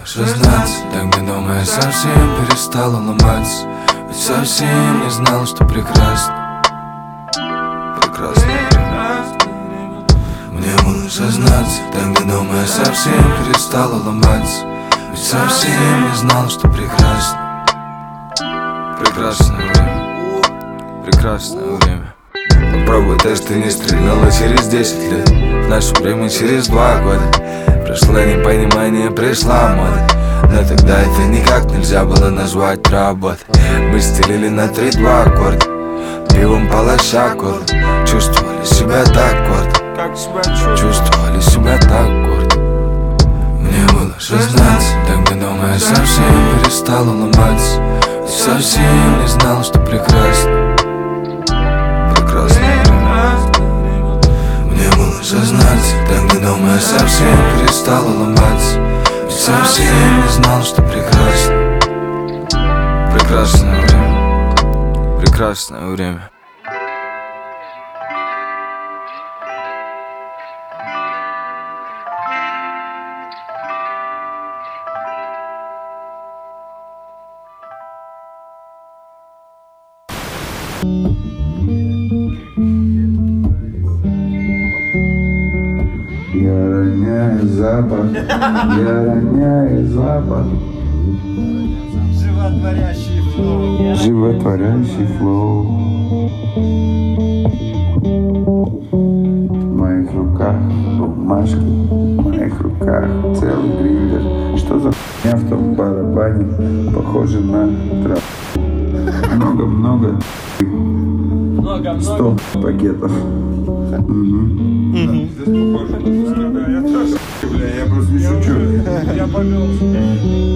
16, тогда дома я совсем перестала ломаться. Ведь совсем не знал, что прекрасно. Мне было 16, тогда дома я совсем перестала ломаться. Ведь совсем не знал, что прекрасно. Прекрасное время, прекрасное время. Попробуй тест, ты не стрельнула через 10 лет. В наше время через 2 года. Пришло непонимание, пришла мода. Но тогда это никак нельзя было назвать работой. Мы стелили на 3-2 аккорда, пивом полоща горло. Чувствовали себя так гордо, чувствовали себя так гордо. Мне было 16, тогда дома я совсем перестала ломаться. И совсем не знал, что прекрасно. Прекрасное время. Мне было 16, тогда дома я совсем перестала ломаться. И совсем не знал, что прекрасно. Прекрасное время. Прекрасное время. Я роняю запах, я роняю запах. Животворящий флоу. Животворящий флоу. В моих руках бумажки, в моих руках целый гриндер. Что за хуйня в том барабане? Похоже на траву. Много-много. 100 пакетов. Здесь похоже на куски, да, я тоже. Бля, я просто не шучу. Я повелся.